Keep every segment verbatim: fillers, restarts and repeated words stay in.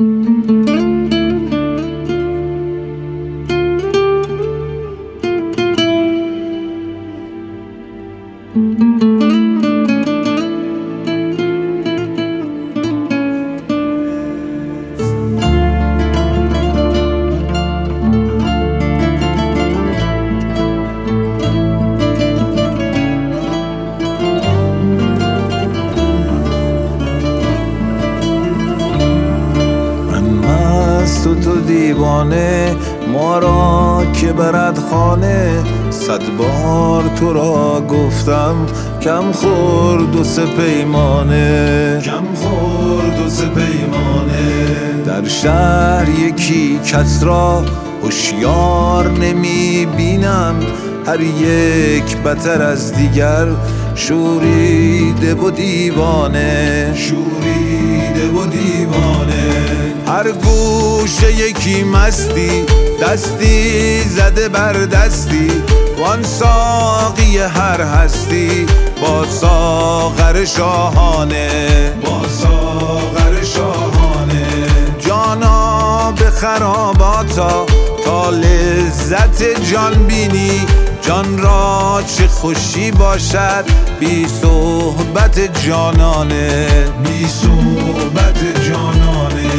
تو تو دیوانه ما را که برد خانه، صد بار تو را گفتم کم خورد و سه پیمانه، کم خورد و سه پیمانه. در شهر یکی کس را هوشیار نمی بینم، هر یک بتر از دیگر شوریده و دیوانه، شوریده و دیوانه. هر گوشه یکی مستی، دستی زده بر دستی، وان ساقی هر هستی با ساغر شاهانه، با ساغر شاهانه. جانا به خراباتا تا لذت جان بینی، جان را چه خوشی باشد بی صحبت جانانه، بی صحبت جانانه.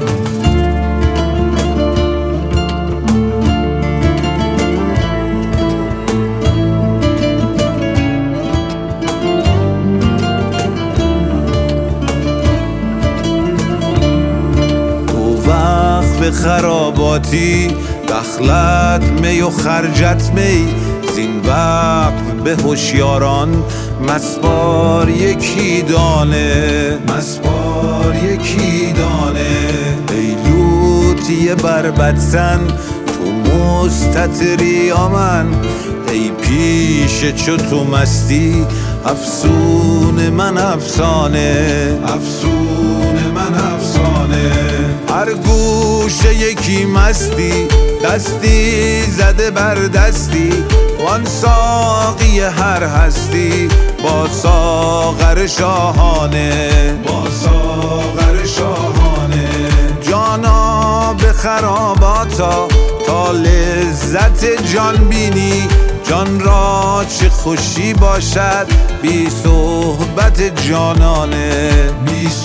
به خراباتی دخلت می و خرجت می، زین وقت به هوشیاران مسپار یکی دانه، مسپار یکی دانه. ای لوتی بربدسن تو مستتری آمن، ای پیش چو تو مستی افسون من افسانه، افسون من افسانه. هر گوشه یکی مستی، دستی زده بر دستی، وان ساقی هر هستی با ساغر شاهانه، با ساغر شاهانه. جانا به خراباتا تا لذت جان بینی، جان را چه خوشی باشد بی صحبت جانانه، بی